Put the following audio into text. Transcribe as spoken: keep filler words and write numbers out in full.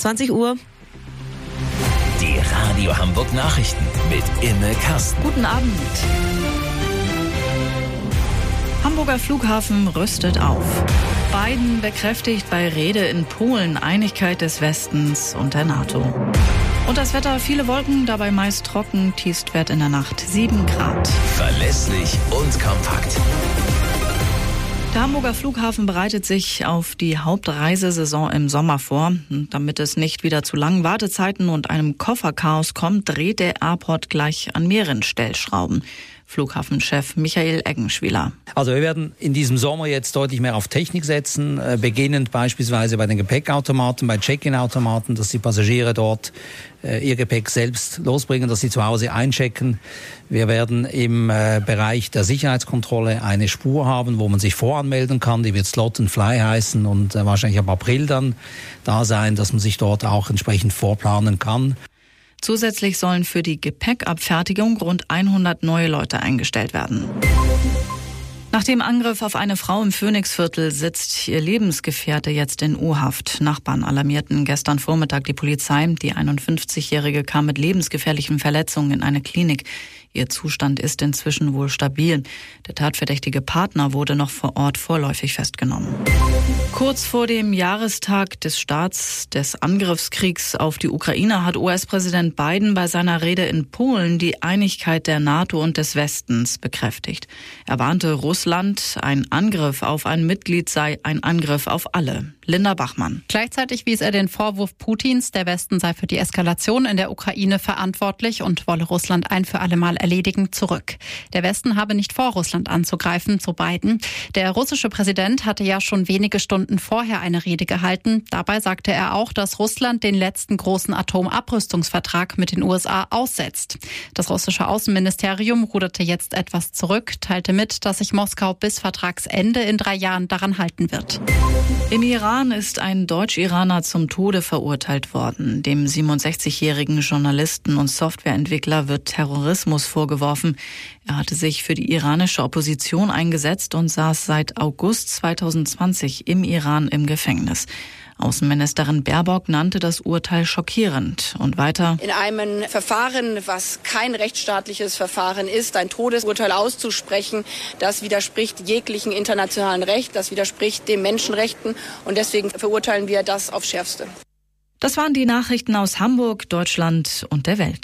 zwanzig Uhr. Die Radio Hamburg Nachrichten mit Imme Kasten. Guten Abend. Hamburger Flughafen rüstet auf. Biden bekräftigt bei Rede in Polen Einigkeit des Westens und der NATO. Und das Wetter, viele Wolken, dabei meist trocken, Tiefstwert in der Nacht sieben Grad. Verlässlich und kompakt. Der Hamburger Flughafen bereitet sich auf die Hauptreisesaison im Sommer vor. Damit es nicht wieder zu langen Wartezeiten und einem Kofferchaos kommt, dreht der Airport gleich an mehreren Stellschrauben. Flughafenchef Michael Eggenschwiler. Also wir werden in diesem Sommer jetzt deutlich mehr auf Technik setzen, äh, beginnend beispielsweise bei den Gepäckautomaten, bei Check-in-Automaten, dass die Passagiere dort äh, ihr Gepäck selbst losbringen, dass sie zu Hause einchecken. Wir werden im äh, Bereich der Sicherheitskontrolle eine Spur haben, wo man sich voranmelden kann. Die wird Slot and Fly heißen und äh, wahrscheinlich ab April dann da sein, dass man sich dort auch entsprechend vorplanen kann. Zusätzlich sollen für die Gepäckabfertigung rund hundert neue Leute eingestellt werden. Nach dem Angriff auf eine Frau im Phoenixviertel sitzt ihr Lebensgefährte jetzt in U-Haft. Nachbarn alarmierten gestern Vormittag die Polizei. Die einundfünfzigjährige kam mit lebensgefährlichen Verletzungen in eine Klinik. Ihr Zustand ist inzwischen wohl stabil. Der tatverdächtige Partner wurde noch vor Ort vorläufig festgenommen. Kurz vor dem Jahrestag des Starts des Angriffskriegs auf die Ukraine hat U S-Präsident Biden bei seiner Rede in Polen die Einigkeit der NATO und des Westens bekräftigt. Er warnte Russland, ein Angriff auf ein Mitglied sei ein Angriff auf alle. Linda Bachmann. Gleichzeitig wies er den Vorwurf Putins, der Westen sei für die Eskalation in der Ukraine verantwortlich und wolle Russland ein für alle Mal erledigen, zurück. Der Westen habe nicht vor, Russland anzugreifen, so Biden. Der russische Präsident hatte ja schon wenige Stunden vorher eine Rede gehalten. Dabei sagte er auch, dass Russland den letzten großen Atomabrüstungsvertrag mit den U S A aussetzt. Das russische Außenministerium ruderte jetzt etwas zurück, teilte mit, dass sich Moskau bis Vertragsende in drei Jahren daran halten wird. Im Iran ist ein Deutsch-Iraner zum Tode verurteilt worden. Dem siebenundsechzigjährigen Journalisten und Softwareentwickler wird Terrorismus vorgeworfen. Er hatte sich für die iranische Opposition eingesetzt und saß seit August zweitausendzwanzig im Iran im Gefängnis. Außenministerin Baerbock nannte das Urteil schockierend und weiter: In einem Verfahren, was kein rechtsstaatliches Verfahren ist, ein Todesurteil auszusprechen, das widerspricht jeglichen internationalen Recht, das widerspricht den Menschenrechten und deswegen verurteilen wir das aufs Schärfste. Das waren die Nachrichten aus Hamburg, Deutschland und der Welt.